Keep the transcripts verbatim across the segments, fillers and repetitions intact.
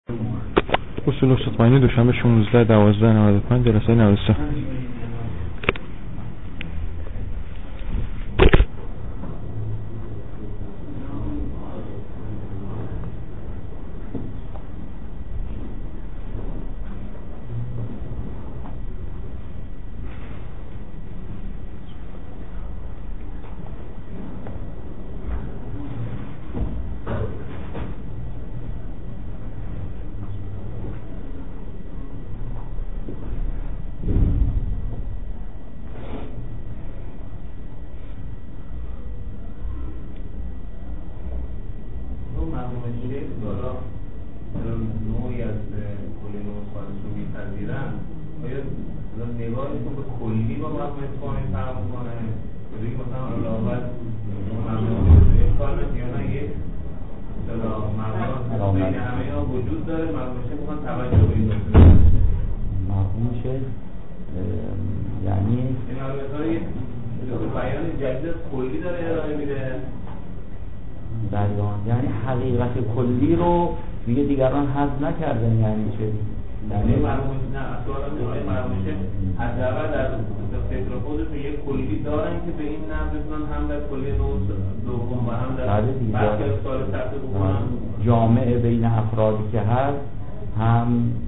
اصول استثمانی دوشنبه شانزده دوازده نود و پنج جلسه نود و سه. یعنی حقیقت کلی رو دیگه دیگران حذف نکردن. یعنی چه؟ یعنی مرموز نه اصلا نوعی مرموزه حداقل در فکر خودشون یه کلی دارن که به این نحو بتونن هم در کلی نوع دوم و هم در بحث سال سخت بکنن. جامعه بین افرادی که هست، هم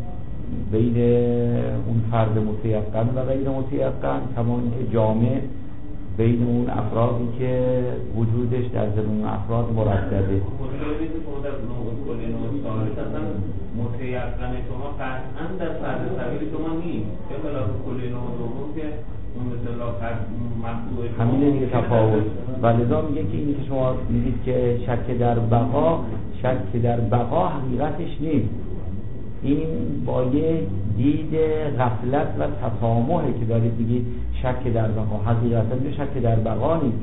بین اون فرد متیقن و غیر متیقن، کما اینکه جامعه بین اون افرادی که وجودش در ضمن افراد مردده. مشکلی نیست که در نوع کلی نوع ثالث اصلا متیقن شما قطعا در فرد طبیعی شما نیست، به خلاف کلی نوع دوم که اون مثلا مقطوع همینه دیگه تفاوت. و لذا میگه که اینی که شما میگید که شک در بقا، شک در بقا حقیقتش نیست. این با یه دید غفلت و تسامحه که دارید میگید شک در بقا، حقیقتا یه شک در بقا نیست.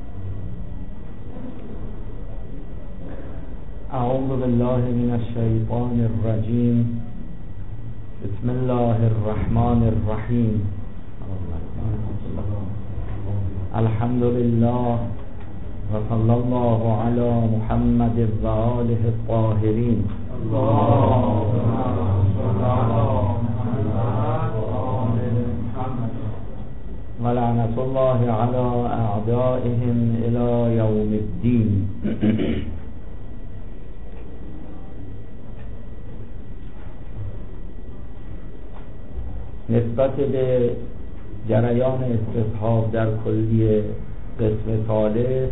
اعوذ بالله من الشیطان الرجیم. بسم الله الرحمن الرحیم. الحمد لله و صلی الله علی محمد و آله الطاهرین. و لعنت الله علی اعدائهم الی یوم الدین. نسبت به جریان استصحاب در کلی قسم ثالث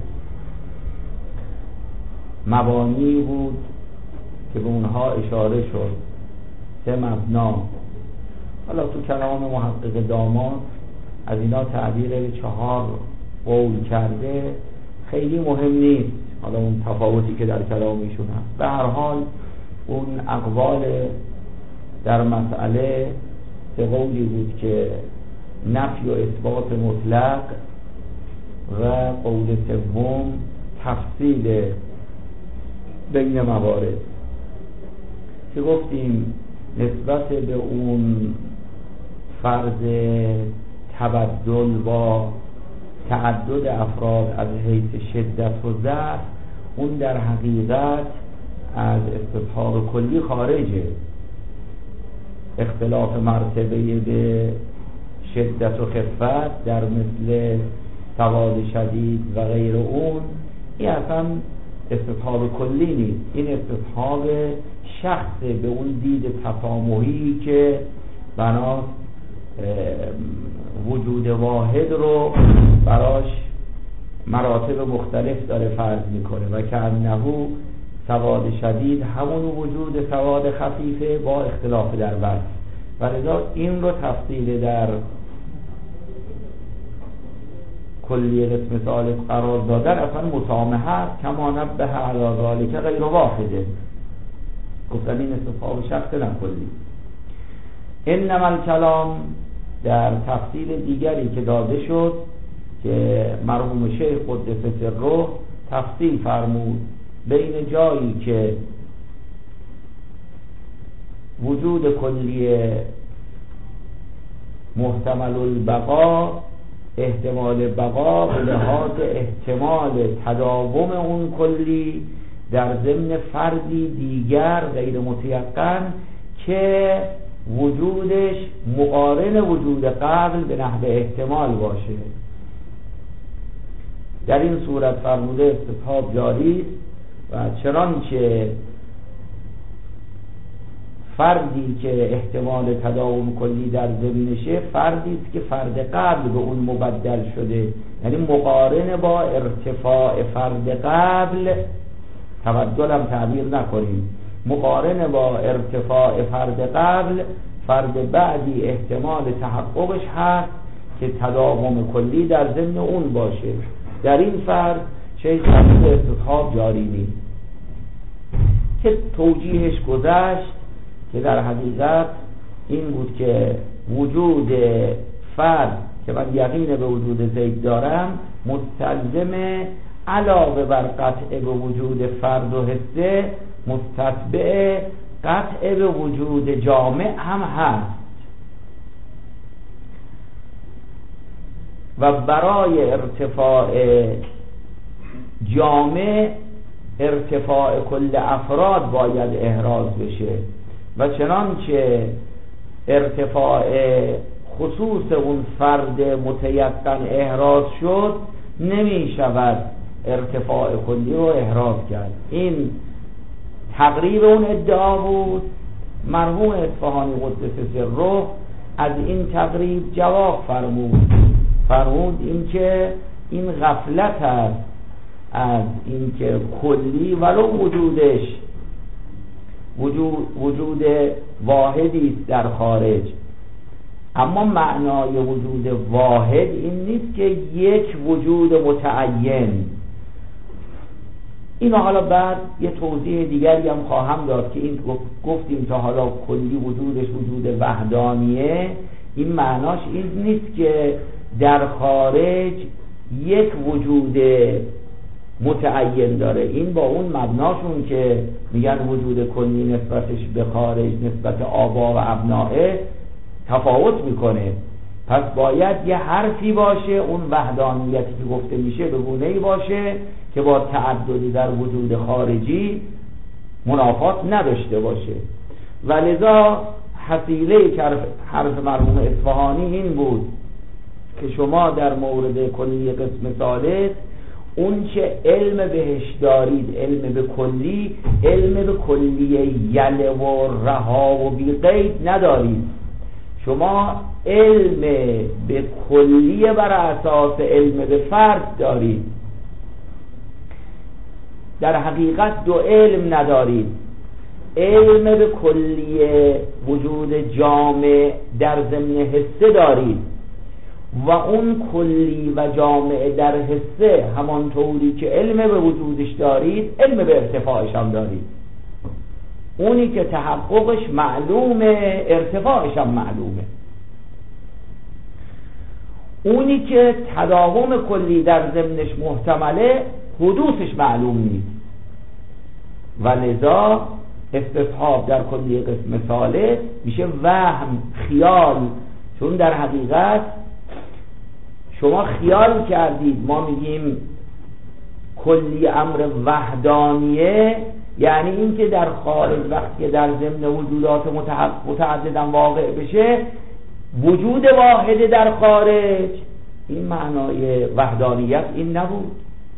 مبانی بود که به اونها اشاره شد، سه مبنا. حالا تو کلام محقق داماد از اینا تعبیر به چهار قول کرده، خیلی مهم نیست حالا اون تفاوتی که در کلامیشون هست. به هر حال اون اقوال در مسئله سه قولی بود که نفی و اثبات مطلق و قول سوم تفصیل بین موارد که گفتیم نسبت به اون فرض تبدل با تعدد افراد از حیث شدت و ضعف، اون در حقیقت از استصحاب کلی خارجه. اختلاف مرتبه به شدت و خفت در مثل سواد شدید و غیر اون، این اصلا استصحاب کلی نیست. این استصحاب شخص به اون دید تسامحی که بناست وجود واحد رو براش مراتب مختلف داره فرض میکنه و که انهو سواد شدید همون وجود سواد خفیفه با اختلاف در وصف، و لذا این رو تفصیل در کلی قسم ثالث قرار دادن اصلا مسامحه است. کما نبه علی ذلک غیر واحده، گفتن این استصحاب شخص نه کلی. انما الکلام در تفصیل دیگری که داده شد که مرحوم شیخ قدس سره تفصیل فرمود بین جایی که وجود کلی محتمل البقا، احتمال بقا به لحاظ احتمال تداوم اون کلی در ضمن فردی دیگر غیر متیقن که وجودش مقارن وجود قبل به نحو احتمال باشه. در این صورت فرموده استصحاب جاری و چنانچه فردی که احتمال تداوم کلی در ضمنشه فردی است که فرد قبل به اون مبدل شده، یعنی مقارن با ارتفاع فرد قبل، تبدل هم تعبیر نکنیم، مقارن با ارتفاع فرد قبل فرد بعدی احتمال تحققش هست که تداوم کلی در ضمن اون باشه. در این فرد چه فرد استصحاب جاری نیست که توجیهش گذشت که در حقیقت این بود که وجود فرد که من یقین به وجود زید دارم مستلزم علاوه بر قطع به وجود فرد و حسه مستتبع قطع به وجود جامع هم هست و برای ارتفاع جامع ارتفاع کل افراد باید احراز بشه و چنانچه ارتفاع خصوص اون فرد متیقن احراز شد نمی شود ارتفاع کلی رو احراز کرد. این تقریب اون ادعا بود. مرحوم اصفهانی قدس سره از این تقریب جواب فرمود فرمود این که این غفلت است از این که کلی ولو وجودش وجود, وجود واحدی است در خارج، اما معنای وجود واحد این نیست که یک وجود متعین. اینو حالا بعد یه توضیح دیگری هم خواهم داد که این گفتیم تا حالا کلی وجودش وجود وحدانیه، این معناش این نیست که در خارج یک وجود متعین داره. این با اون مبناشون که میگن وجود کلی نسبتش به خارج نسبت آبا و ابنائه تفاوت میکنه. پس باید یه حرفی باشه اون وحدانیتی که گفته میشه به گونه‌ای باشه که با تعددی در وجود خارجی منافات نداشته باشه. ولذا حصیله که حرف مرحوم اصفهانی این بود که شما در مورد کلی قسم ثالث اون چه علم بهش دارید علم به کلی، علم به کلی یله و رها و بی قید ندارید. شما علم به کلی بر اساس علم به فرد دارید. در حقیقت دو علم ندارید. علم به کلی وجود جامع در ضمن حسه دارید و اون کلی و جامع در حسه همانطوری که علم به وجودش دارید علم به ارتفاعش هم دارید. اونی که تحققش معلومه ارتفاعش هم معلومه. اونی که تداوم کلی در ضمنش محتمله حدوثش معلوم نیست و لذا استصحاب در کلی قسم ثالث میشه وهم، خیال. چون در حقیقت شما خیال کردید ما میگیم کلی امر وحدانیه، یعنی این که در خارج وقتی در ضمن وجودات متعددن واقع بشه وجود واحد در خارج. این معنای وحدانیت این نبود.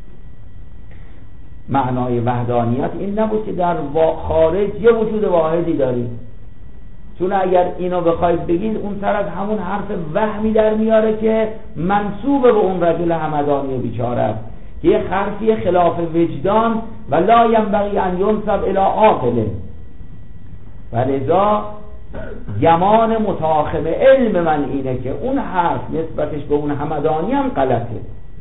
معنای وحدانیت این نبود که در خارج یه وجود واحدی دارید. چون اگر اینو بخواید بگید اون سر از همون حرف وهمی در میاره که منسوب به اون رجل همدانی بیچاره است، یه حرفی خلاف وجدان و لا ینبغی ان ینسب الی عاقل. ولذا گمان متاخم علم من اینه که اون حرف نسبتش به اون همدانی هم غلطه.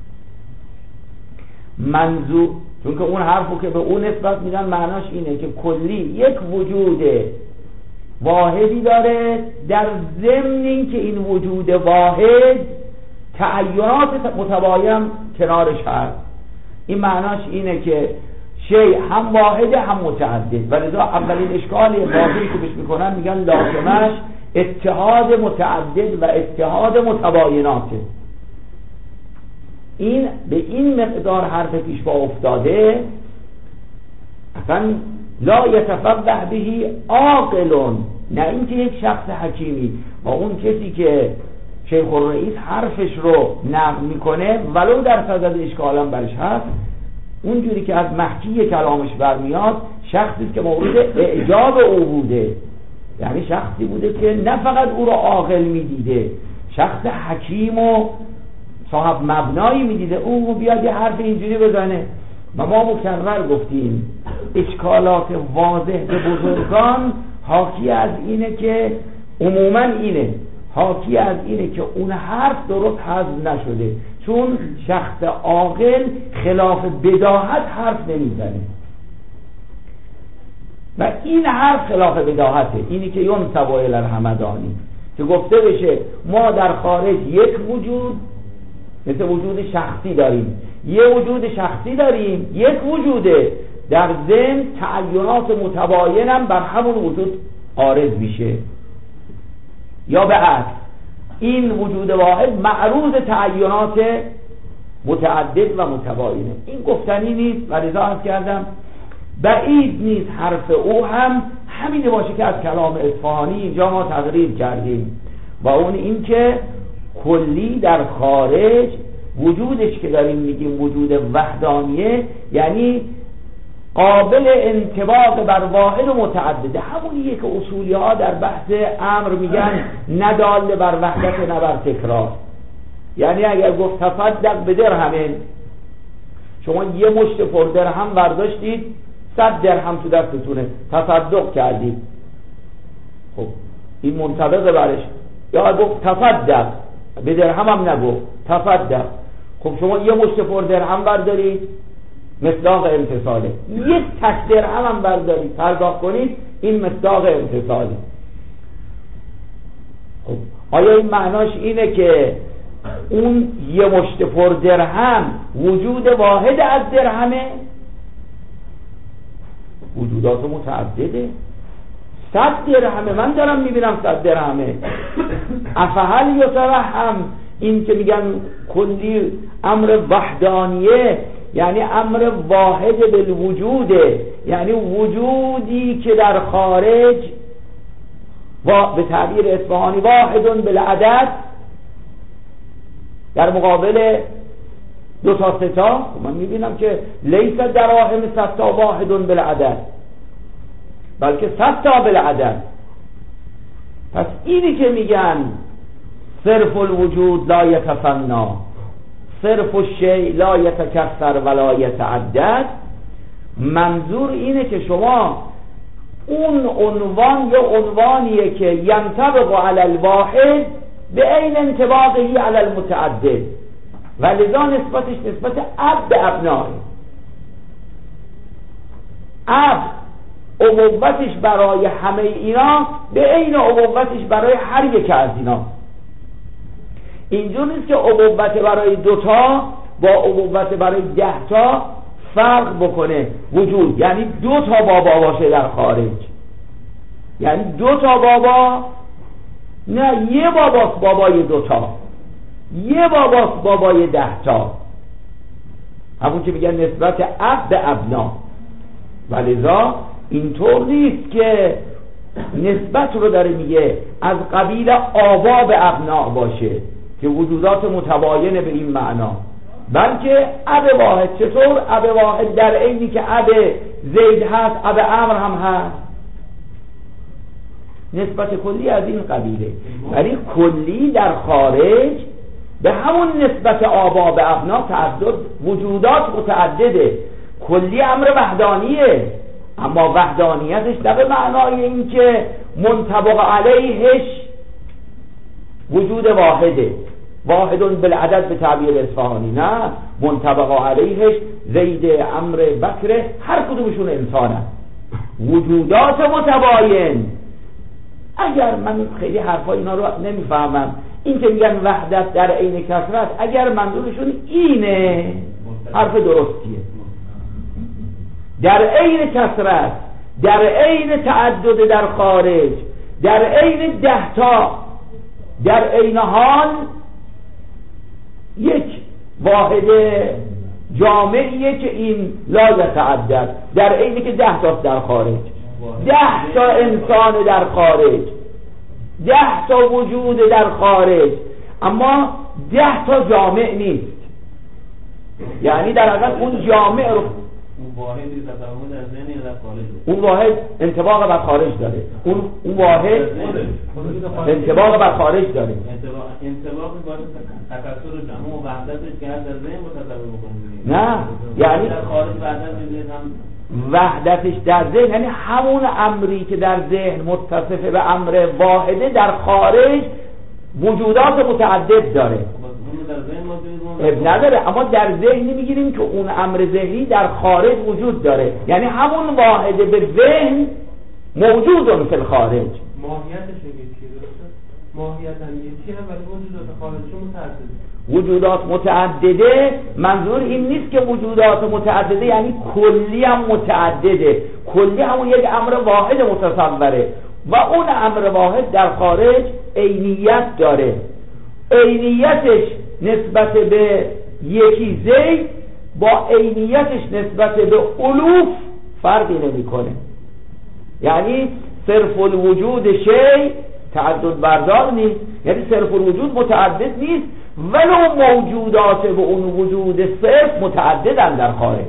منظور چون که اون حرفو که به اون نسبت میدن معناش اینه که کلی یک وجود واحدی داره، در ضمن این که این وجود واحد تعینات متباین کنارش هست. این معناش اینه که شیء هم واحده هم متعدد. ولذا اولین اشکال واضحی که بهش میکنن میگن لازمش اتحاد متعدد و اتحاد متبایناته. این به این مقدار حرف پیش با افتاده اصلا لا یتفقه بهی عاقل، نه اینکه یک شخص حکیمی با اون کسی که شیخ الرئیس حرفش رو نقل میکنه ولو در صدد اشکالم برش هست، اونجوری که از محکی کلامش برمیاد شخصی که مورد اعجاب او بوده، یعنی شخصی بوده که نه فقط او رو عاقل میدیده، شخص حکیم و صاحب مبنایی میدیده، او بیاد یه حرف اینجوری بزنه. و ما مکرر گفتیم اشکالات واضح به بزرگان حاکی از اینه که عموما اینه حاکی از اینه که اون حرف درست حذف نشده، چون شخص عاقل خلاف بداهت حرف نمیزنه و این حرف خلاف بداهته. اینی که ینسب الی الحمدانی که گفته بشه ما در خارج یک وجود مثل وجود شخصی داریم، یه وجود شخصی داریم، یک وجوده، در ضمن تعینات متباین هم بر همون وجود عارض میشه، یا به عکس این وجود واحد معروض تعینات متعدد و متباینه. این گفتنی نیست و لذا عرض کردم بعید نیست حرف او هم همینه باشه که از کلام اصفهانی اینجا ما تقریر کردیم، و اون این که کلی در خارج وجودش که داریم میگیم وجود وحدانیه، یعنی قابل انطباق بر واحد و متعدده، همونیه که اصولی ها در بحث امر میگن ندال بر وحدت نه بر تکرار. یعنی اگر گفت تصدق به درهمین، شما یه مشت پر درهم برداشتید، صد درهم تو دستتونه تصدق کردید، خب این منطبق برش. یا گفت تصدق به درهم هم نگفت تصدق، خب شما یه مشت پر درهم بردارید مصداق امتصاله، یک تک درهم هم بردارید پرداخت کنید این مصداق امتصاله. خب آیا این معناش اینه که اون یه مشت پر درهم وجود واحد از درهمه؟ وجودات متعدده، صد درهمه، من دارم میبینم صد درهمه. افحل یتوهم، این که میگن کلی امر وحدانیه یعنی امر واحد بالوجوده، یعنی وجودی که در خارج و به تعبیر اصفهانی واحد بالعدد در مقابل دو تا سه تا. من میبینم که لیس دراهم صد تا واحد بالعدد بلکه صد تا بالعدد. پس اینی که میگن صرف الوجود لا یتفنا، صرف الشیء لا یتکثر ولا یتعدد، منظور اینه که شما اون عنوان یا عنوانیه که ینطبق علی الواحد به عین انطباقه علی المتعدد، و لذا نسبتش نسبت اب به ابناه. اب عبوتش برای همه اینا به عین عبوتش برای هر یک از اینا. اینجور نیست که عبوت برای دوتا با عبوت برای ده تا فرق بکنه وجود، یعنی دو تا بابا باشه در خارج، یعنی دو تا بابا، نه یه باباست بابای دوتا، یه باباست بابای ده تا، همون که میگن نسبت اب به ابنا. ولذا اینطور نیست که نسبت رو داره میگه از قبیل آبا به ابنا باشه که وجودات متباینه به این معنا، بلکه اب واحد. چطور اب واحد در عینی که اب زید هست اب امر هم هست؟ نسبت کلی از این قبیله، ولی کلی در خارج به همون نسبت آبا به ابنا تعدد وجودات متعدده. کلی امر وحدانیه، اما وحدانیتش نه به معنای این که منطبق علیهش وجود واحده، واحد بالعدد به تعبیر اصفهانی، نه، منطبق علیهش زید، امر، بکر، هر کدومشون انسانه، وجودات متباین. اگر من خیلی حرفا اینا رو نمیفهمم، این که میگن وحدت در عین کثرت، اگر منظورشون اینه حرف درستیه، در عین کثرت، در عین تعدد در خارج، در عین ده تا، در عین حال یک واحد جامعیه که این لا یتعدد، در عینی که ده تا در خارج، ده تا انسان در خارج، ده تا وجود در خارج، اما ده تا جامع نیست. یعنی در حقیقت اون جامع رو اون واحدی تصور در ذهن یا در خارج، اون واحد انطباق بر خارج داره، اون اون واحد انطباق بر خارج داره. انطباق انطباق باید تکثر جمع و وحدتش که در ذهن با تصور بکنید. نه یعنی در خارج وحدت می‌بینید هم وحدتش در ذهن، یعنی همون امری که در ذهن متصف به امر واحده در خارج وجودات متعدد داره. اب نداره، اما در ذهنی میگیریم که اون امر ذهنی در خارج وجود داره، یعنی همون واحده به ذهن موجود فی الخارج. ماهیتش یکیه، درسته؟ ماهیت هم یکیه ولی وجودات خارجی متعدده. وجودات متعدده منظور این نیست که وجودات متعدده یعنی کلی هم متعدده، کلی همون یک امر واحد متصوره و اون امر واحد در خارج عینیت داره. عینیتش نسبت به یکی زید با عینیتش نسبت به الوف فرقی نمیکنه. یعنی صرف الوجود شی تعدد بردار نیست، یعنی صرف الوجود متعدد نیست ولو موجودات به اون وجود صرف متعددن در خارج.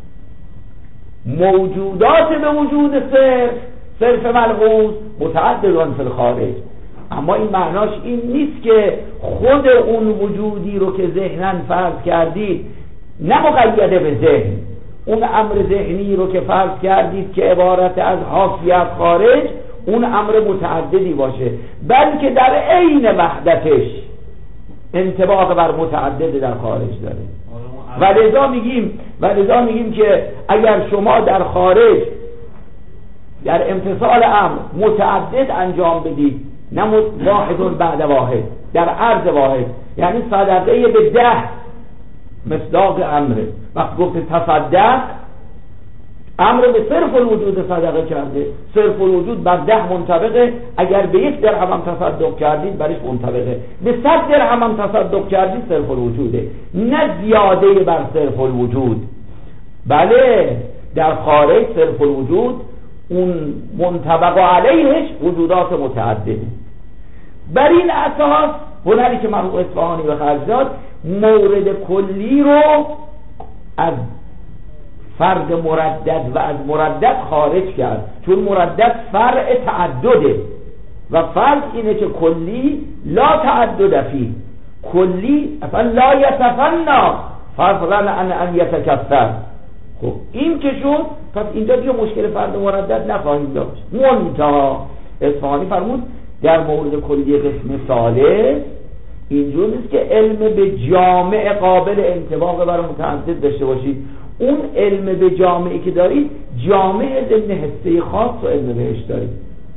موجودات به وجود صرف صرف ملحوظ متعددن فی الخارج، اما این معناش این نیست که خود اون وجودی رو که ذهناً فرض کردید نه مقیده به ذهن، اون امر ذهنی رو که فرض کردید که عبارت از حافیت خارج اون امر متعددی باشه، بلکه در عین وحدتش انطباق بر متعدد در خارج داره. و لذا میگیم و لذا میگیم که اگر شما در خارج در امتصال امر متعدد انجام بدید، نه واحد بعد واحد در عرض واحد، یعنی صدقه به ده مصداق امره، وقت گفت تصدق امر به صرف الوجود صدقه کرده، صرف الوجود بر ده منطبقه، اگر به یک درهم هم تصدق کردید برش منطبقه، به صد درهم هم تصدق کردید صرف الوجوده، نه زیاده بر صرف الوجود. بله در خارج صرف الوجود اون منطبق علیهش وجودات متعدده. بر این اساس هنری که مرحوم اصفهانی به خرج داد مورد کلی رو از فرد مردد و از مردد خارج کرد، چون مردد فرع تعدده و فرض اینه که کلی لا تعدد فيه، کلی اصلا لا یتفنا فضلا عن ان یتکثر. خب این که شد، پس اینجا دیگه مشکل فرد مردد نخواهیم داشت. منتها اصفهانی فرمود در مورد کلی قسم ثالث اینجور نیست که علم به جامع قابل انطباق بر متعدد داشته باشید، اون علم به جامعی که دارید جامع ضمن حصه خاص و علم بهش دارید،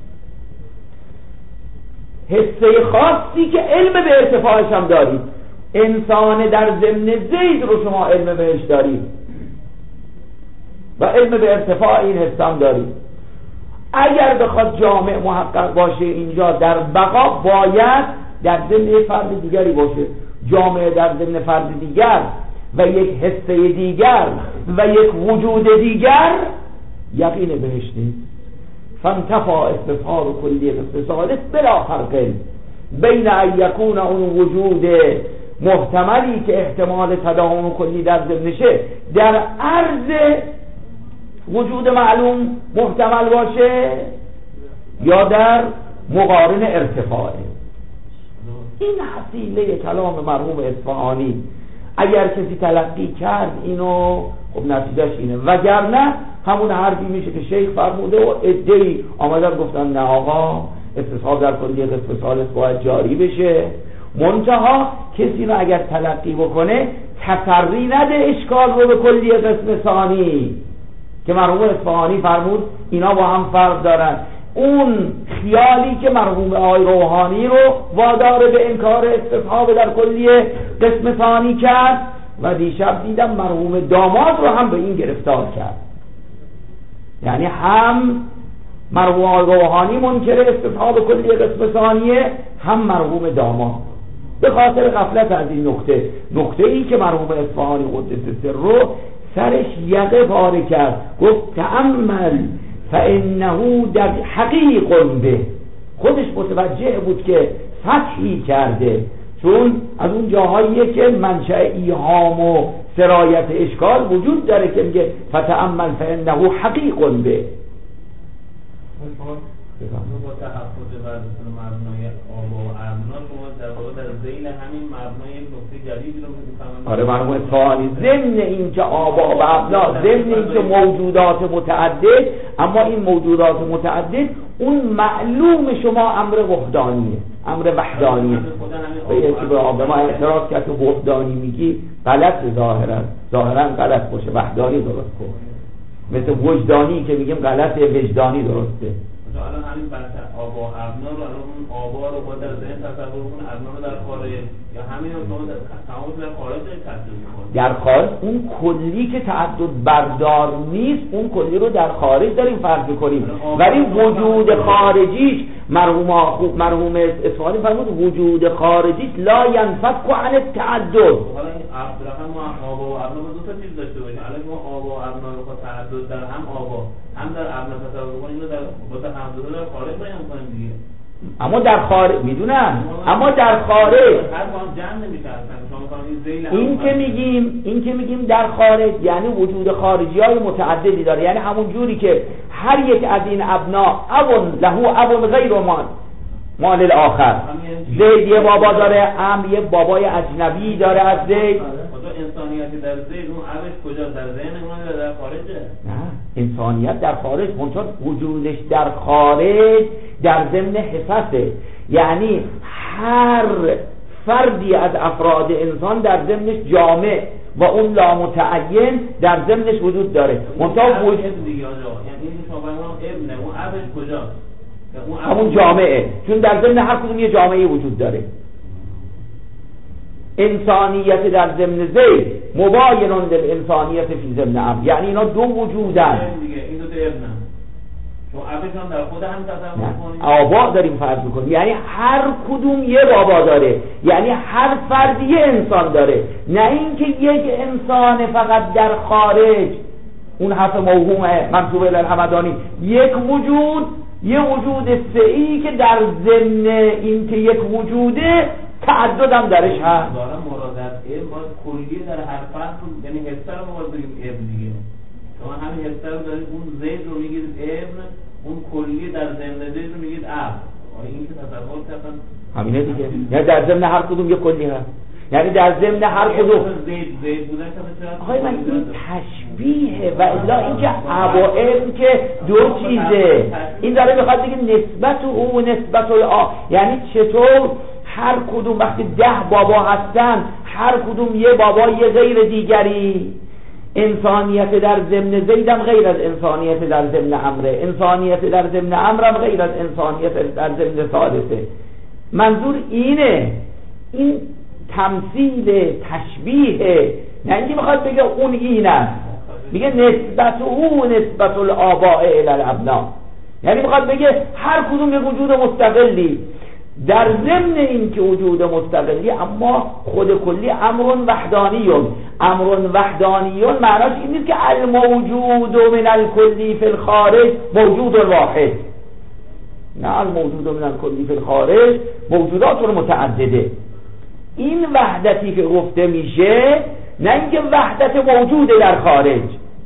حصه خاصی که علم به ارتفاعش هم دارید. انسان در ضمن زید رو شما علم بهش دارید و علم به ارتفاع این حصه هم دارید. اگر بخواد جامع محقق باشه اینجا در بقا باید در ضمن فرد دیگری باشه، جامع در ضمن فرد دیگر و یک حصه دیگر و یک وجود دیگر یقین بهش نیست. فانتفا استفهام کلی قسم ثالث بلا فرق بین ان یکون اون وجود محتملی که احتمال تداوم کلی در ضمنشه در عرض وجود معلوم محتمل باشه یا در مقارن ارتفاعه. این حصیله کلام مرحوم اصفهانی اگر کسی تلقی کرد اینو خب نتیجهش اینه، وگرنه همون حرفی میشه که شیخ فرموده و عده‌ای آمدن گفتن نه آقا استصحاب در کلیه قسم ثالث باید جاری بشه. منتها کسی رو اگر تلقی بکنه تسری نده اشکال رو به کلیه قسم ثانی که مرحوم اصفهانی فرمود اینا با هم فرق دارن. اون خیالی که مرحوم آقای روحانی رو وادار به انکار استصحاب در کلیه قسم ثانی کرد و دیشب دیدم مرحوم داماد رو هم به این گرفتار کرد، یعنی هم مرحوم آقای روحانی منکر استصحاب کلیه قسم ثانیه هم مرحوم داماد. به خاطر غفلت از این نکته، نکته ای که مرحوم اصفهانی قدس سره سرش یقه پاره کرد، گفت تأمل فانه در حقیق به، خودش متوجه بود که فتحی کرده، چون از اون جاهاییه که منشأ ایهام و سرایت اشکال وجود داره که میگه فتأمل فانه حقیق به. با تحفظ بر مبنای آبا و ابنا شما در واقع در ذیل همین مبنای یک نکته جدیدی رو می‌فهمید. آره مرحوم اصفهانی ضمن این که آبا و ابنا، ضمن این که موجودات متعدد، اما این موجودات متعدد اون معلوم شما امر وحدانیه، امر وحدانیه. به یکی به آب ما اعتراض کرد که وحدانی میگی غلط، ظاهرا ظاهرا غلط باشه، وحدانی درست کن. مثل وجدانی که میگیم غلطه، وجدانی درسته. الان همین بحث آبا و ابنا رو، الان اون آبا رو با در ذهن تصور کنه، ابنا رو در خارج، یا همین رو شما در تمام در خارج تصور می‌کنید. در خارج اون کلی که تعدد بردار نیست، اون کلی رو در خارج داریم فرض می‌کنیم، ولی وجود خارجیش مرحوم مرحوم اصفهانی فرمود وجود خارجیش لا ينفك عن التعدد. حالا این عبدالرحمن ما آبا و ابنا رو دو تا چیز داشته باشیم. الان ما آبا و ابنا رو با تعدد در هم آبا هم در ابنا تصور کنیم، اینو در با تعدد در خارج بیان کنیم دیگه. اما در خارج میدونم، اما در خارج هر وام جمع نمیشه اصلا. شما میگید ذیل این که میگیم این که میگیم در خارج یعنی وجود خارجی‌های متعددی داره، یعنی همون جوری که هر یک از این ابنا ابن له ابن غیر مال مال الاخر. زید یه بابا داره، عمرو یه بابای اجنبی داره از زید. انسانیت در ذهن اون عرش کجا؟ در ذهن اون در خارجه؟ نه، انسانیت در خارج، منتها وجودش در خارج در ضمن حساسه، یعنی هر فردی از افراد انسان در ضمنش جامع و اون لامتعین در ضمنش وجود داره. منتها وجود دیگه آجا، یعنی این شما ابن اون عرش کجا؟ همون جامعه، چون در ضمن هر کدوم یه جامعه وجود داره. انسانیت در ضمن زید مباین للانسانیت فی ضمن عبد، یعنی اینا دو وجودن دیگه، این دو تا ابنن. شما عبدشان در خود هم تصور کنید. آبا داریم فرض میکنیم، یعنی هر کدوم یه بابا داره، یعنی هر فردی یه انسان داره، نه اینکه یک انسان فقط در خارج. اون حرف موهومه منسوب الی الحمدانی، یک وجود، یه وجود سعی که در ضمن این که یک وجوده تعدد هم درش هست. دارم مرادت علم باید کلیه در هر فرد، یعنی حسه رو باید بگیم ابن دیگه. شما همین حسه رو دارید، اون زید رو میگید ابن، اون کلیه در ضمن زید رو میگید اب. آیا این که تصور کردن همینه دیگه، یعنی در ضمن هر کدوم یه کلی هست، یعنی در ضمن هر کدوم زید زید بودن که آخه من این تشبیهه و الا اینکه اب و ابن که دو چیزه. این داره میخواد بگه نسبت او و نسبت الآ، یعنی چطور هر کدوم وقتی ده بابا هستن هر کدوم یه بابا یه غیر دیگری. انسانیت در ضمن زیدم غیر از انسانیت در ضمن عمره، انسانیت در ضمن عمرم غیر از انسانیت در ضمن ثالثه. منظور اینه، این تمثیل تشبیه، نه اینکه میخواد بگه اون این است، میگه نسبت او نسبت الآباء الی الابناء، یعنی میخواد بگه هر کدوم یه وجود مستقلی در ضمن این که وجود مستقلی، اما خود کلی امر وحدانیون. امر وحدانیون معناش این نیست که الموجود من الکلی فی الخارج موجود واحد، نه، الموجود من الکلی فی الخارج موجودات متعدده. این وحدتی که گفته میشه نه اینکه وحدت موجود در خارج،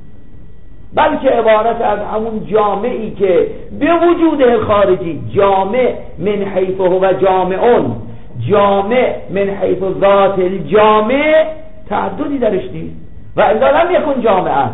بلکه عبارت از همون جامعی که به وجود خارجی، جامع من حیث هو جامعون، جامع من حیث ذات الجامع تعددی درش نیست و الا لم یکن جامعا.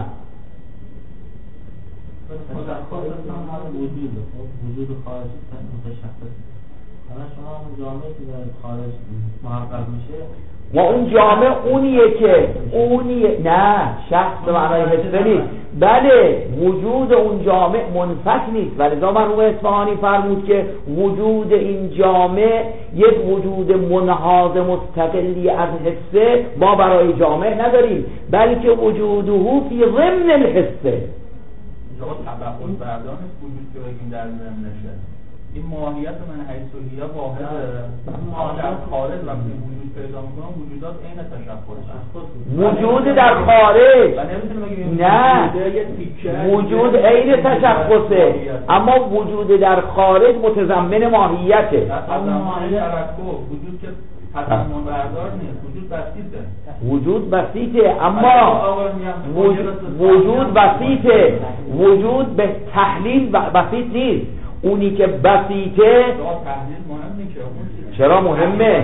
وجود وجود خارجی متشخص، حالا شما اون جامعی که در خارج محقق میشه و اون جامع اونیه که اونیه، نه شخص به معنای حسه نیست، بله وجود اون جامع منفک نیست. ولذا مرحوم اصفهانی فرمود که وجود این جامع یک وجود منحاز مستقلی از حسه ما برای جامع نداریم، بلکه وجوده فی ضمن الحسه. اینجا تبعون بردانست وجود که بگیم در ضمن نشه، این ماهیت من حیثیه واحد در خارج وقتی وجود پیدا میکنه وجودات عین تشخص وجود در خارج نه وجود عین تشخصه اما وجود در خارج متضمن ماهیته. وجود که تضمن بردار نیست، وجود بسیطه. وجود بسیطه اما وجود بسیطه، وجود به تحلیل بسیط نیست. اونی که بسیطه چرا مهمه؟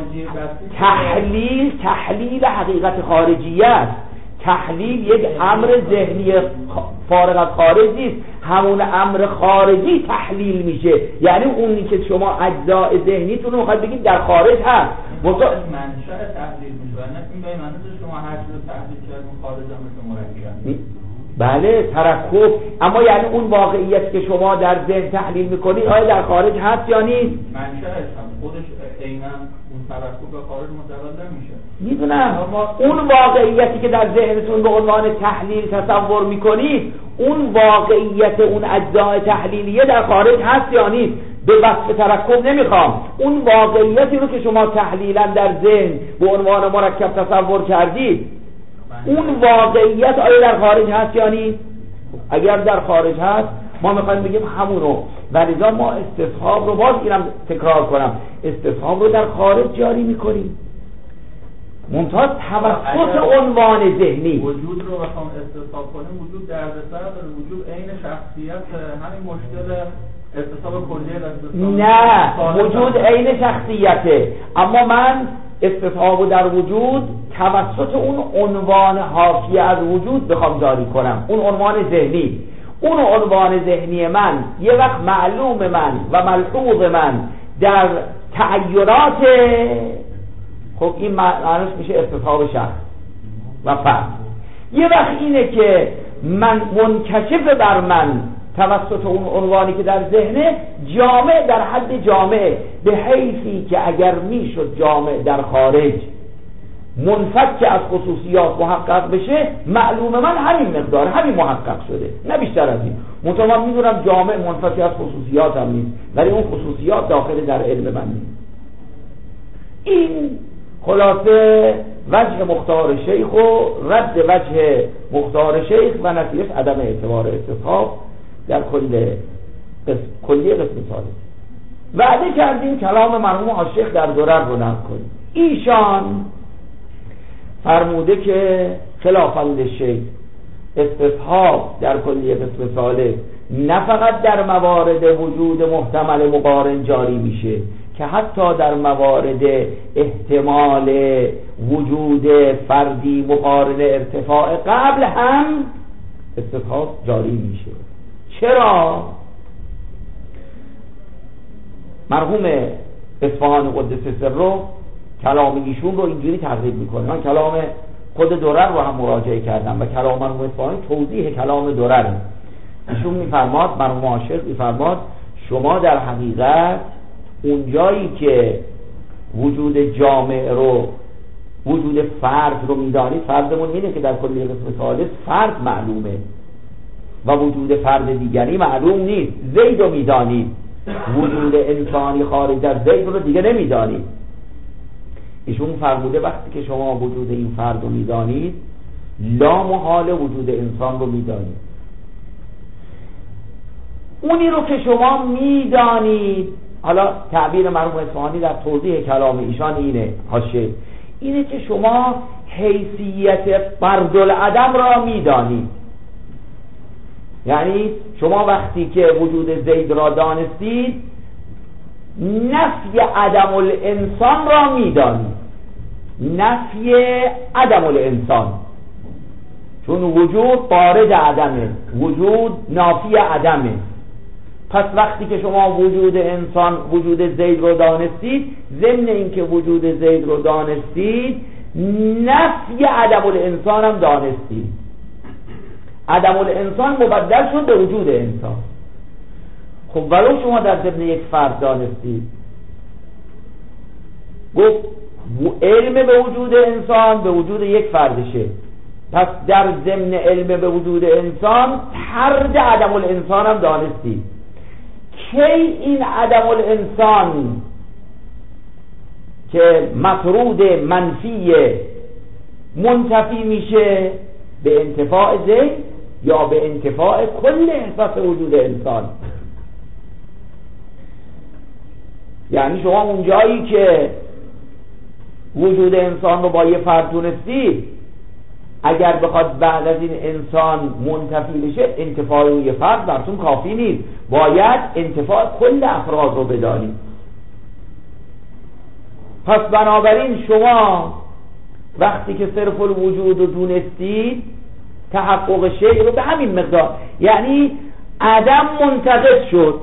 تحلیل تحلیل حقیقت خارجی است. تحلیل یک امر ذهنی فارغ از خارج نیست، همون امر خارجی تحلیل میشه. یعنی اونی که شما اجزای ذهنیتون رو میخواید بگید در خارج هست منشأ تحلیل میشه. نه این به معنی شما هر چیز تحلیل کردن خارج هم مثل مرکب. بله ترکب، اما یعنی اون واقعیت که شما در ذهن تحلیل میکنید آیا در خارج هست یا نیست؟ منشأش هم خودش عیناً اون ترکب به خارج متولد نمیشه. میدونم اون واقعیتی که در ذهنتون به عنوان تحلیل تصور میکنید اون واقعیت اون اجزای تحلیلیه در خارج هست یا نیست؟ به وصف ترکب نمیخوام، اون واقعیتی رو که شما تحلیلاً در ذهن به عنوان مرکب تصور کردید اون واقعیت آیا در خارج هست یا نیست؟ اگر در خارج هست ما میخوایم بگیم همونو، ولذا ما استصحاب رو باز اینم تکرار کنم استصحاب رو در خارج جاری میکنیم منتها توسط عنوان ذهنی. وجود رو بخوام استصحاب کنیم وجود دردسر داره، وجود عین شخصیت، همین مشکل استصحاب کلیه نه وجود عین شخصیته، اما من استصحاب در وجود توسط اون عنوان حاکی از وجود بخوام جاری کنم، اون عنوان ذهنی. اون عنوان ذهنی من یه وقت معلوم من و ملحوظ من در تعیرات، خب این معنیش میشه استصحاب شخص و فرد. یه وقت اینه که من منکشف بر من توسط اون عنوانی که در ذهنه جامع در حد جامع، به حیثی که اگر میشد جامع در خارج منفک از خصوصیات محقق بشه معلوم من همین مقدار همین محقق شده نه بیشتر از این. منتها من میدونم جامع منفک از خصوصیات هم نیست ولی اون خصوصیات داخل در علم من نیست. این خلاصه وجه مختار شیخ و رد وجه مختار شیخ و نتیجه عدم اعتبار استصحاب در کل قسم کلیه قسم ثالث. وعده کردیم کلام مرحوم عاشق در درر رو نقل کنیم. ایشان فرموده که خلافاً للشیخ استصحاب در کلیه قسم ثالث نه فقط در موارد وجود محتمل مقارن جاری میشه که حتی در موارد احتمال وجود فردی مقارن ارتفاع قبل هم استصحاب جاری میشه. چرا؟ مرحوم اصفهانی قدس سره کلام ایشون رو اینجوری تقریب میکنه. من کلام خود درر رو هم مراجعه کردم و کلام مرحوم اصفهانی توضیح کلام درره. ایشون میفرماد، مرحوم عاشق میفرماد شما در حقیقت اون جایی که وجود جامع رو وجود فرد رو میدانید، فردمون اینه که در کلیه قسم ثالث فرد معلومه و وجود فرد دیگری معلوم نیست. زید رو میدانید، وجود انسانی خارج از زید رو دیگه نمیدانید. ایشون فرموده وقتی که شما وجود این فرد رو میدانید لا محال وجود انسان رو میدانید. اونی رو که شما میدانید، حالا تعبیر مرحوم اصفهانی در توضیح کلام ایشان اینه حاشیه اینه که شما حیثیت فردالعدم را میدانید. یعنی شما وقتی که وجود زید را دانستید نفی عدم الانسان را میدانید، نفی عدم الانسان، چون وجود خارج عدمه، وجود نافی عدمه. پس وقتی که شما وجود انسان وجود زید رو دانستید، ضمن اینکه وجود زید رو دانستید نفی عدم الانسان هم دانستید. عدم الانسان مبدل شد به وجود انسان. خب ولو شما در ضمن یک فرد دانستید، گفت علم به وجود انسان به وجود یک فردشه، پس در ضمن علم به وجود انسان طرد عدم الانسان هم دانستید کی این عدم الانسان که مطرود منفی منتفی میشه؟ به انتفاع زید یا به انتفاع کل احساس وجود انسان؟ یعنی شما اون جایی که وجود انسان رو با یه فرد تونستید، اگر بخواد بعد از این انسان منتفی بشه انتفاع اون یه فرد براتون کافی نیست، باید انتفاع کل افراد رو بدانید. پس بنابراین شما وقتی که صرف الوجود رو دونستید، تحقق شیء رو به همین مقدار، یعنی عدم منتقض شد،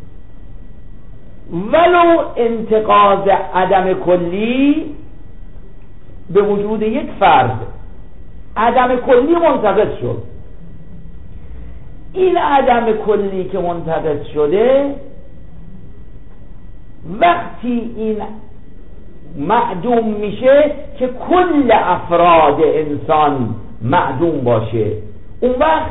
ولو انتقاض عدم کلی به وجود یک فرد، عدم کلی منتقض شد. این عدم کلی که منتقض شده، وقتی این معدوم میشه که کل افراد انسان معدوم باشه، اون وقت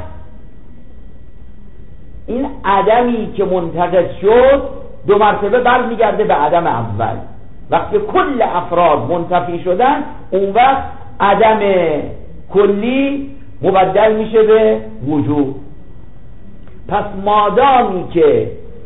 این عدمی که منتقض شد دو مرتبه برمیگرده به عدم اول. وقتی کل افراد منتفی شدن، اون وقت عدم کلی مبدل میشه به وجود. پس مادامی که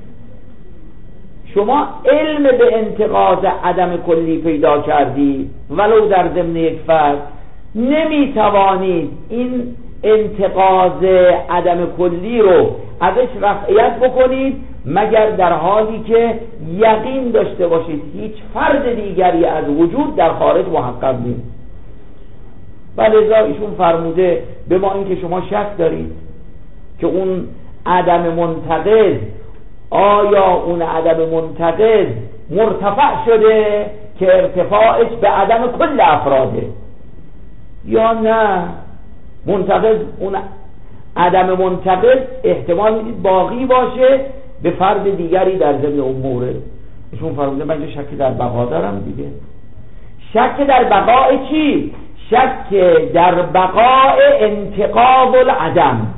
شما علم به انتقاض عدم کلی پیدا کردید ولو در ضمن یک فرد، نمیتوانید این انتقاض عدم کلی رو ازش رفعیت بکنید مگر در حالی که یقین داشته باشید هیچ فرد دیگری از وجود در خارج محقق نیست. ولذا ایشون فرموده به ما اینکه شما شک دارید که اون عدم منتقض، آیا اون عدم منتقض مرتفع شده که ارتفاعش به عدم کل افراده، یا نه منتقض، اون عدم منتقض احتمال میدید باقی باشه به فرد دیگری در ضمن اموره. ایشون فرموده من اینجا شک در بقا دارم دیگه. شک در بقای چی؟ شک در بقای انتقاض العدم.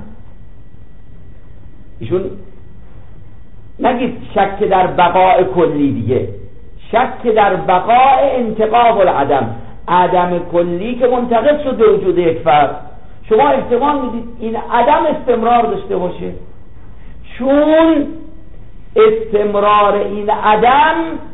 ایشون نگید شک در بقای کلی دیگه، شک در بقای انتقاض العدم، عدم کلی که منتقض شد به وجود یک فرد. شما احتمال میدید این عدم استمرار داشته باشه، چون استمرار این عدم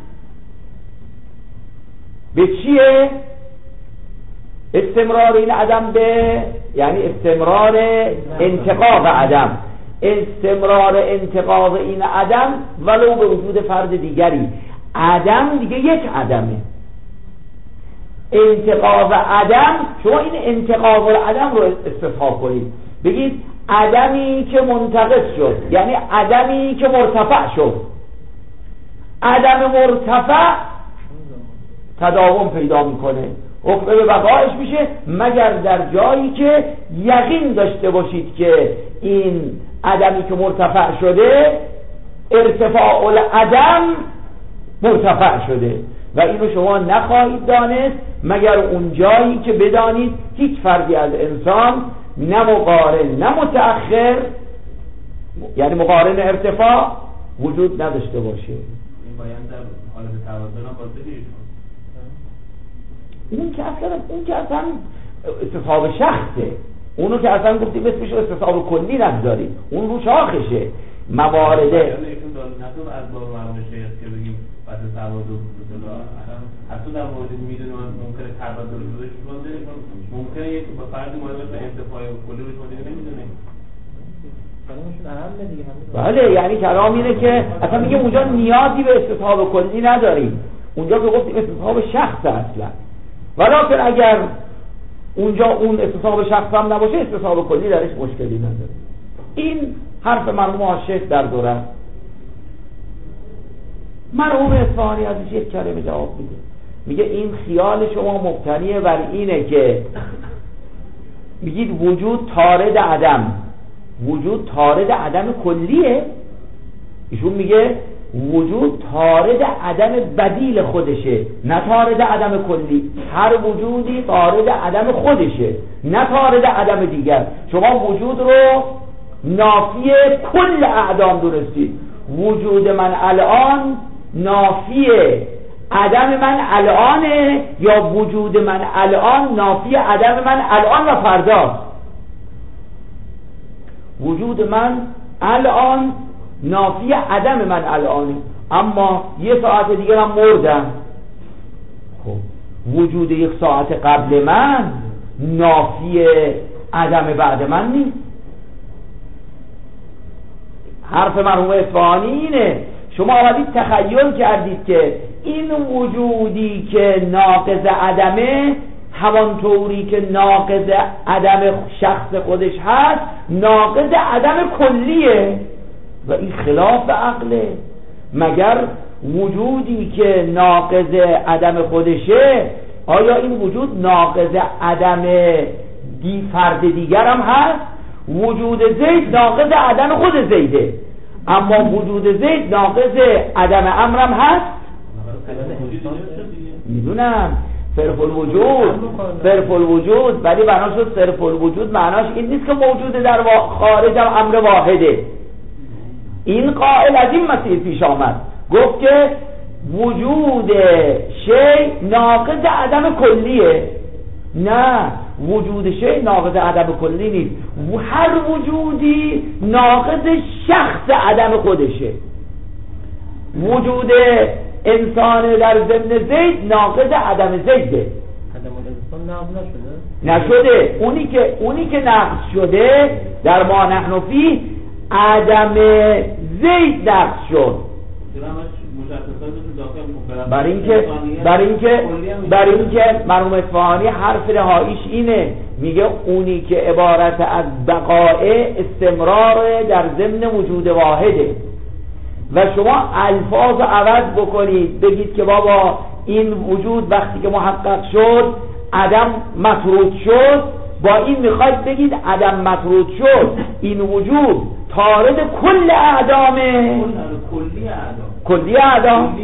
به چیه؟ استمرار این عدم به یعنی استمرار انتقاض عدم، استمرار انتقاض این عدم ولو به وجود فرد دیگری. عدم دیگه یک عدمه، انتقاض عدم، شما این انتقاض العدم رو استصحاب کنید، بگید عدمی که منتقض شد یعنی عدمی که مرتفع شد. عدم مرتفع تداوم پیدا میکنه، حکم به بقایش میشه مگر در جایی که یقین داشته باشید که این عدمی که مرتفع شده ارتفاع العدم مرتفع شده، و اینو شما نخواهید دانست مگر اون جایی که بدانید هیچ فردی از انسان نه مقارن نه متأخر، یعنی مقارن ارتفاع وجود نداشته باشه. این باید در حالت توازن هم باید بدید. اون که اصلا اون که اصلا استصحاب شخصه، اونو که اصلا گفتیم اسمش رو استصحاب کلی نگذارید، اون رو شاخشه. موارده یعنی ایشون نتون از باب مرموم شیخ که بگیم بعد توازن حتی در مورد میدونه ممکنه تبادل روش بوده، ممکنه یک با فردی مورد به انتفاع کلی روش بوده نمیدونه. بله، یعنی کلام اینه که اصلا میگه اونجا نیازی به استصحاب کلی نداریم، اونجا که گفتیم استصحاب شخص اصلا، ولیکن اگر اونجا اون استصحاب شخص هم نباشه استصحاب کلی درش مشکلی نداره. این حرف مرحوم شیخ در دوره. مرحوم اصفهانی ازش یک کلمه جواب میده، میگه این خیال شما مبتنیه بر اینه که میگید وجود طارد عدم، وجود طارد عدم کلیه. ایشون میگه وجود طارد عدم بدیل خودشه، نه طارد عدم کلی. هر وجودی طارد عدم خودشه، نه طارد عدم دیگر. شما وجود رو نافی کل اعدام دونستید، وجود من الان نافی عدم من الانه یا وجود من الان نافی عدم من الان و فردا؟ وجود من الان نافی عدم من الانه، اما یه ساعت دیگه من مردم. خب وجود یک ساعت قبل من نافی عدم بعد من نیست. حرف مرحوم اصفهانی اینه، شما آمدید تخیل کردید که این وجودی که ناقض عدمه همانطوری که ناقض عدم شخص خودش هست ناقض عدم کلیه و این خلاف عقله. مگر وجودی که ناقض عدم خودشه آیا این وجود ناقض عدم دی فرد دیگر هم هست؟ وجود زید ناقض عدم خود زیده، اما وجود زید ناقض عدم امرم هست؟ میدونم صرف الوجود صرف الوجود، ولی بنا شد صرف الوجود معناش این نیست که موجود در خارج هم امر واحده. این قائل از این مسیر پیش آمد، گفت که وجود شی ناقض عدم کلیه. نه، وجود شی ناقض عدم کلی نیست، هر وجودی ناقض شخص عدم خودشه. وجود انسان در ضمن زید ناقض عدم زیده. عدم الانسان نقض نشده؟ نشده. اونی که اونی که نقض شده در ما نحن فی عدم زید نقض شد. برای اینکه برای اینکه برای اینکه مرحوم اصفهانی حرف نهاییش اینه، میگه اونی که عبارت از بقاء استمرار در ضمن وجود واحده و شما الفاظ عوض بکنید بگید که بابا این وجود وقتی که محقق شد عدم مطرود شد، با این میخواید بگید عدم مطرود شد این وجود طارد کل اعدامه. کلی اعدام کلی اعدام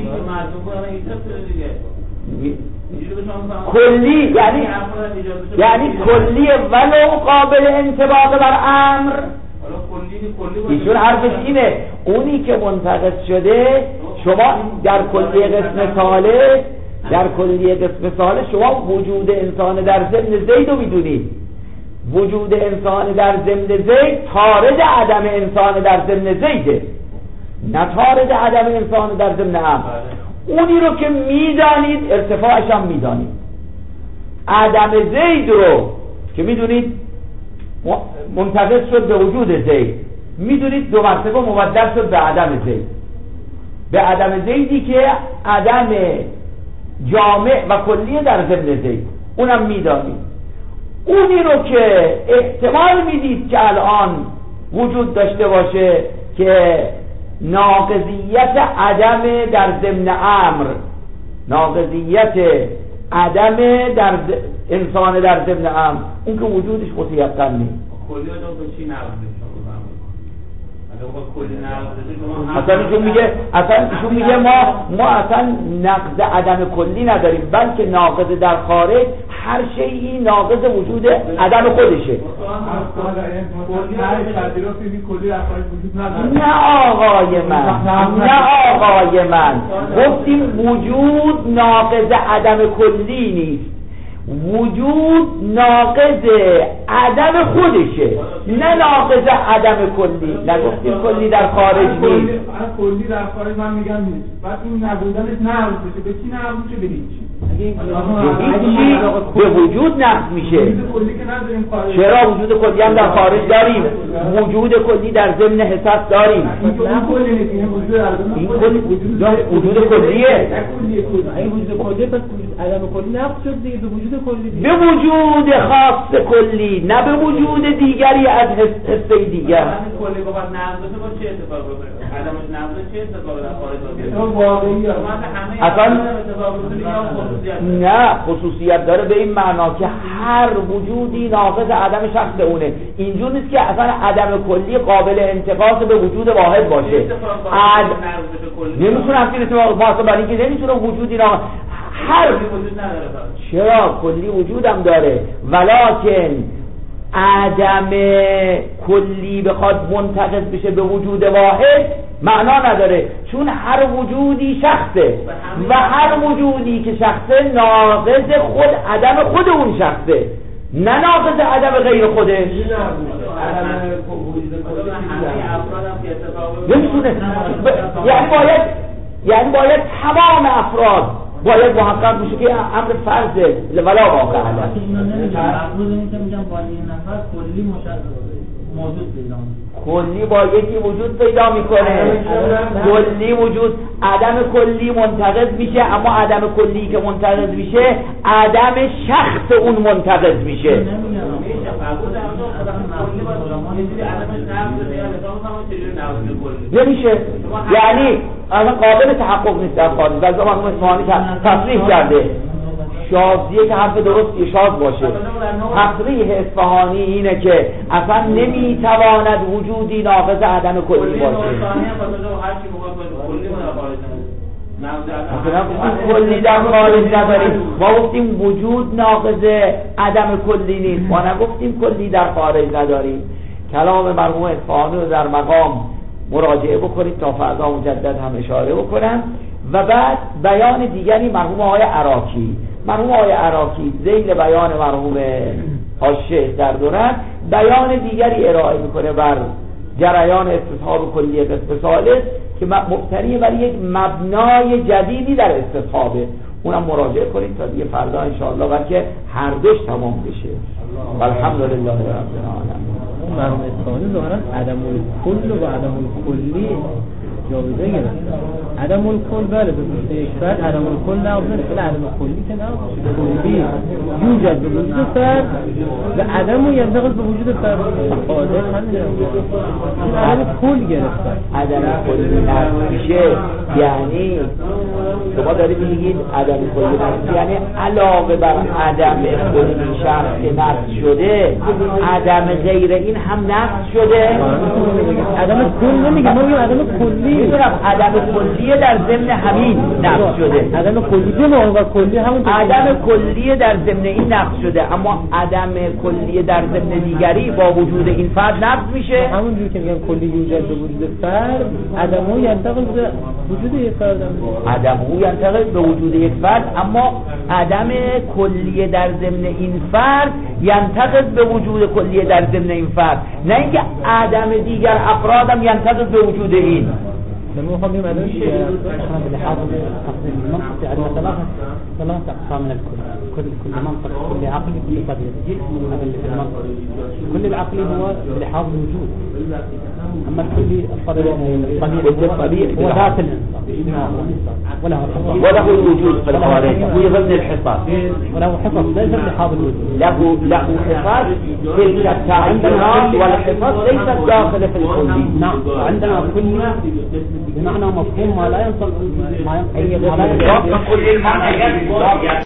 کلی یعنی یعنی کلی ولو قابل انطباق بر امر. ایشون حرفش اینه اونی که منتقص شده شما در کلی قسم ثالث در کلی قسم ثالث شما وجود انسان در ضمن زید رو میدونید. وجود انسان در ضمن زید طارد عدم انسان در ضمن زیده، نه طارد عدم انسان در ضمن امر. اونی رو که میدانید ارتفاعش هم میدانید. عدم زید رو که میدونید منتقص شد به وجود زید، میدونید دو مرتبه مبدل شد به عدم زید، به عدم زیدی که عدم جامع و کلیه در ضمن زید، اونم میدانید. اونی رو که احتمال میدید که الان وجود داشته باشه که ناقضیت عدم در ضمن امر، ناقضیت عدم در ز... انسان در ضمن امر، اون که وجودش متیقن نیست. کلی رو به چی نقض اصلا ایشون میگه اصلا ایشون میگه ما ما اصلا نقض عدم کلی نداریم، بلکه ناقض در خارج هر شیئی ناقض وجود عدم خودشه. نه آقای من نه آقای من گفتیم وجود ناقض عدم کلی نیست، وجود ناقض عدم خودشه، نه ناقض عدم کلی. نگفتیم کلی در خارج نیست. کلی در خارج من میگم نیست، بعد این نبودنش نقض بشه. به چی نقض میشه؟ به هیچی. هیچی به وجود نقض میشه. چرا وجود کلی هم در خارج داریم؟ وجود کلی در ضمن حساب داریم. این کلی وجود کلیه. این وجود کلی پس عدم کلی نقض شد دیگه، به وجود کلی دیگه. به وجود خاص کلی، نه به وجود دیگری از حسه دیگر. کلی بخواد نقض بشه با چه اتفاقی بیفته؟ عدمش نقض چه اتفاقی در خارج بیفته؟ اصلا نه، خصوصیت داره به این معنا که هر وجودی ناقض عدم شخص اونه. اینجور نیست که اصلا عدم کلی قابل انتقاض به وجود واحد باشه. عد... نمیتونه همچین اتفاق باشه، برای اینکه نمیتونه وجودی ناقض هر چرا کلی وجودم داره، ولکن عدم کلی بخواد منتقض بشه به وجود واحد معنا نداره، چون هر وجودی شخصه و هر وجودی که شخصه ناقض خود عدم خود اون شخصه، نه ناقض عدم غیر خوده. نمیتونه یعنی باید یعنی باید تمام افراد باید محقق میشه که امر فرضه ولا واقع علیه. افروض این که میگم با این نفر کلی موجود پیدا کلی با یکی وجود پیدا میکنه، کلی وجود عدم کلی منتقض میشه، اما عدم کلی که منتقض میشه عدم شخص اون منتقض میشه. نمیشه، یعنی اصلا قابل تحقق نیست در خارج. و زمان اصفهانی تصریح کرده شاذیه که حرف درستی شاذ باشه. تصریح اصفهانی اینه که اصلا نمیتواند وجودی ناقض عدم کلی باشه. مثلا کلی در خارج نداریم، ما گفتیم وجود ناقض عدم کلی نیست، ما نگفتیم کلی در خارج نداریم. کلام مرحوم اصفهانی رو در مقام مراجعه بکنید تا فردا مجدد هم اشاره بکنم. و بعد بیان دیگری مرحوم آقای عراقی مرحوم آقای عراقی ذیل بیان مرحوم حاشیه در دوران بیان دیگری ارائه میکنه بر جریان استصحاب کلی قسم ثالث که مبتنی بر یک مبنای جدیدی در استصحابه. اونم مراجعه کنید تا دیگه فردا انشاءالله بلکه هر دوش تمام بشه. الحمدلله رب العالمین. مرحوم اصفهانی ظاهرا عدم الکل و عدم الکلی جابجا گرفت. عدم الکل بله به وجود یک فرد عدم الکل نقض نیست، ولی عدم کلی که نقض کلی یوجد به وجود فرد و عدم ینتقل به وجود فرد خالق همینه. عدم کل گرفتن. عدم کلی نقض میشه یعنی شما دارید میگید عدم کلی نقض یعنی علاوه بر عدم کلی شخص نقض شده عدم غیر این هم نقض شده. عدم کل نمیگه، ما میگیم عدم کلی. میدونم عدم کلیه در ضمن همین نقض شده. عدم کلیه و کلی همون عدم کلیه در ضمن این نقض شده، اما عدم کلیه در ضمن دیگری با وجود این فرد نقض میشه. همونجوری که میگم کلی یوجد به وجود فرد، عدم ینتقل به وجود یک فرد. عدم ینتقل به وجود یک فرد، اما عدم کلیه در ضمن این فرد ینتقل به وجود کلیه در ضمن این فرد، نه اینکه عدم دیگر افرادم ینتقل به وجود این. لما هو بيعمل ايش احنا بنحاول تقسيم المنطق عندنا ثلاثه ثلاثه اقسام من الكل، كل كل منطق كل عقلي كل طبيعي. هذا اللي في المنطق. كل العقلي هو بلحاظ الوجود، اما الكلي الطبيعي هو ذات الانسان وله وله الوجود في الخارج في ضمن الحصص، وله حصص ليس بلحاظ الوجود، له له حصص تلك التعيينات والحصص ليست داخله في الكلي. نعم عندنا كلي بمعنى مفهوم ما لا ينطق ما ينطق كل المعنى